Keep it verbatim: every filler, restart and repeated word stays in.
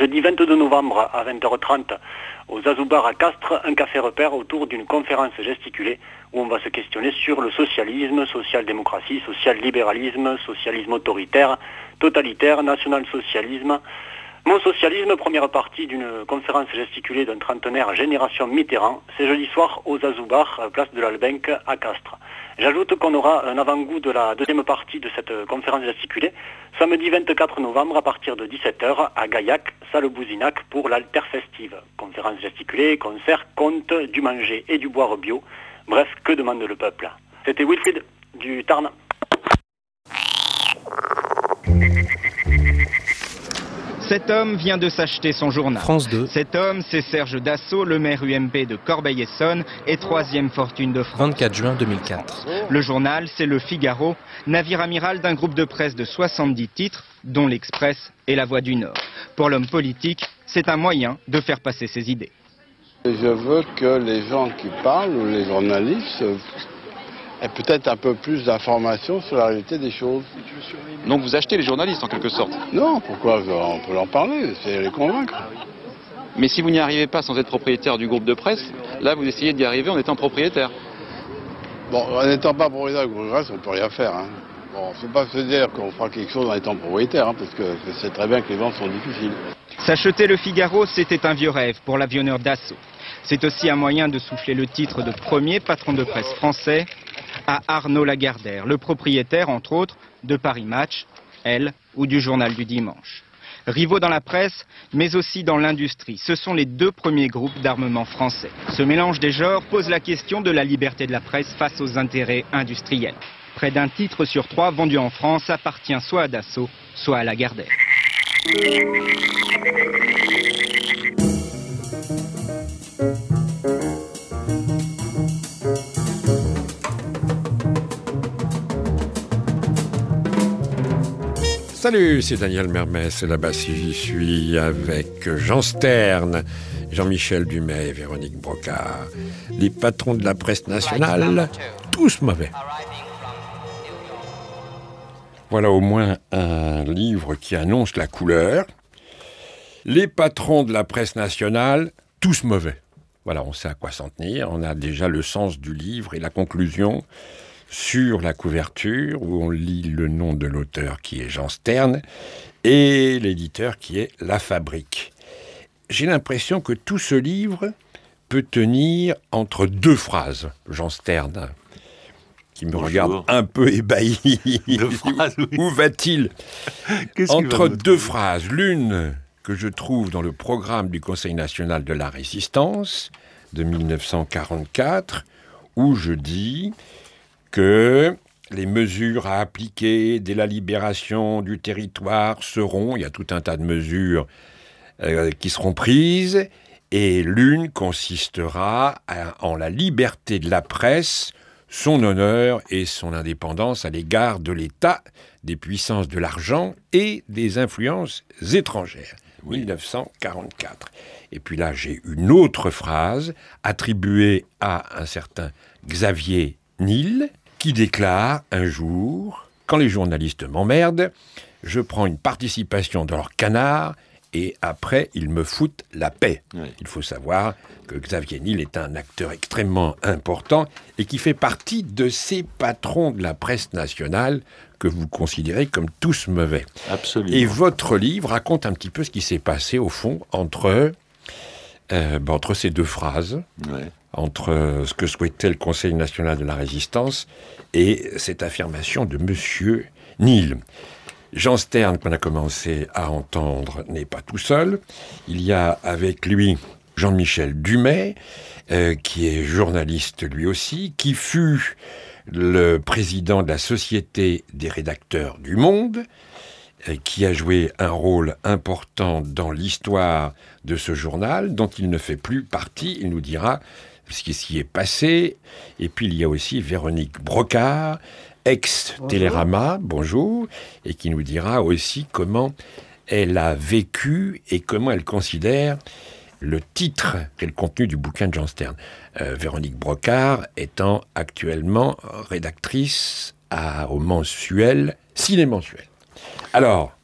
Jeudi vingt-deux novembre à vingt heures trente, aux Azoubar à Castres, un café repère autour d'une conférence gesticulée où on va se questionner sur le socialisme, social-démocratie, social-libéralisme, socialisme autoritaire, totalitaire, national-socialisme. Mon socialisme, première partie d'une conférence gesticulée d'un trentenaire Génération Mitterrand, c'est jeudi soir aux Azoubar, place de l'Albenque à Castres. J'ajoute qu'on aura un avant-goût de la deuxième partie de cette conférence gesticulée, samedi vingt-quatre novembre à partir de dix-sept heures à Gaillac, salle Bouzinac pour l'Alterfestive. Conférence gesticulée, concert, conte, du manger et du boire bio. Bref, que demande le peuple? C'était Wilfried du Tarn. Cet homme vient de s'acheter son journal. France deux. Cet homme, c'est Serge Dassault, le maire U M P de Corbeil-Essonnes et troisième fortune de France. vingt-quatre juin deux mille quatre. Le journal, c'est Le Figaro, navire amiral d'un groupe de presse de soixante-dix titres, dont l'Express et La Voix du Nord. Pour l'homme politique, c'est un moyen de faire passer ses idées. Je veux que les gens qui parlent, ou les journalistes, aient peut-être un peu plus d'informations sur la réalité des choses. Donc vous achetez les journalistes en quelque sorte? Non, pourquoi? On peut leur parler, c'est les convaincre. Mais si vous n'y arrivez pas sans être propriétaire du groupe de presse, là vous essayez d'y arriver en étant propriétaire. Bon, en n'étant pas propriétaire du groupe de presse, on ne peut rien faire. Hein. Bon, il ne faut pas se dire qu'on fera quelque chose en étant propriétaire, hein, parce que c'est très bien que les ventes sont difficiles. S'acheter Le Figaro, c'était un vieux rêve pour l'avionneur Dassault. C'est aussi un moyen de souffler le titre de premier patron de presse français à Arnaud Lagardère, le propriétaire, entre autres, de Paris Match, Elle ou du Journal du Dimanche. Rivaux dans la presse, mais aussi dans l'industrie. Ce sont les deux premiers groupes d'armement français. Ce mélange des genres pose la question de la liberté de la presse face aux intérêts industriels. Près d'un titre sur trois vendu en France appartient soit à Dassault, soit à Lagardère. Salut, c'est Daniel Mermès, et là-bas si j'y suis avec Jean Stern, Jean-Michel Dumais et Véronique Brocard. Les patrons de la presse nationale, tous mauvais. Voilà au moins un livre qui annonce la couleur. Les patrons de la presse nationale, tous mauvais. Voilà, on sait à quoi s'en tenir. On a déjà le sens du livre et la conclusion sur la couverture, où on lit le nom de l'auteur qui est Jean Stern et l'éditeur qui est La Fabrique. J'ai l'impression que tout ce livre peut tenir entre deux phrases. Jean Stern, qui me Bonjour. Regarde un peu ébahi. Deux phrases, oui. Où va-t-il? Entre deux phrases. L'une que je trouve dans le programme du Conseil national de la résistance de dix-neuf cent quarante-quatre, où je dis que les mesures à appliquer dès la libération du territoire seront, il y a tout un tas de mesures euh, qui seront prises, et l'une consistera à, en la liberté de la presse, son honneur et son indépendance à l'égard de l'État, des puissances de l'argent et des influences étrangères. Oui. dix-neuf cent quarante-quatre. Et puis là, j'ai une autre phrase attribuée à un certain Xavier Niel, qui déclare un jour « Quand les journalistes m'emmerdent, je prends une participation dans leur canard et après, ils me foutent la paix. Oui. » Il faut savoir que Xavier Niel est un acteur extrêmement important et qui fait partie de ces patrons de la presse nationale que vous considérez comme tous mauvais. Absolument. Et votre livre raconte un petit peu ce qui s'est passé, au fond, entre, euh, ben, entre ces deux phrases. Oui. Entre ce que souhaitait le Conseil national de la résistance et cette affirmation de M. Niel. Jean Stern, qu'on a commencé à entendre, n'est pas tout seul. Il y a avec lui Jean-Michel Dumais, euh, qui est journaliste lui aussi, qui fut le président de la Société des rédacteurs du Monde, euh, qui a joué un rôle important dans l'histoire de ce journal, dont il ne fait plus partie, il nous dira ce qui s'y est passé. Et puis il y a aussi Véronique Brocard, ex-Télérama, bonjour, et qui nous dira aussi comment elle a vécu et comment elle considère le titre et le contenu du bouquin de Jean Stern. Euh, Véronique Brocard étant actuellement rédactrice à, au mensuel, Ciné Mensuel. Alors,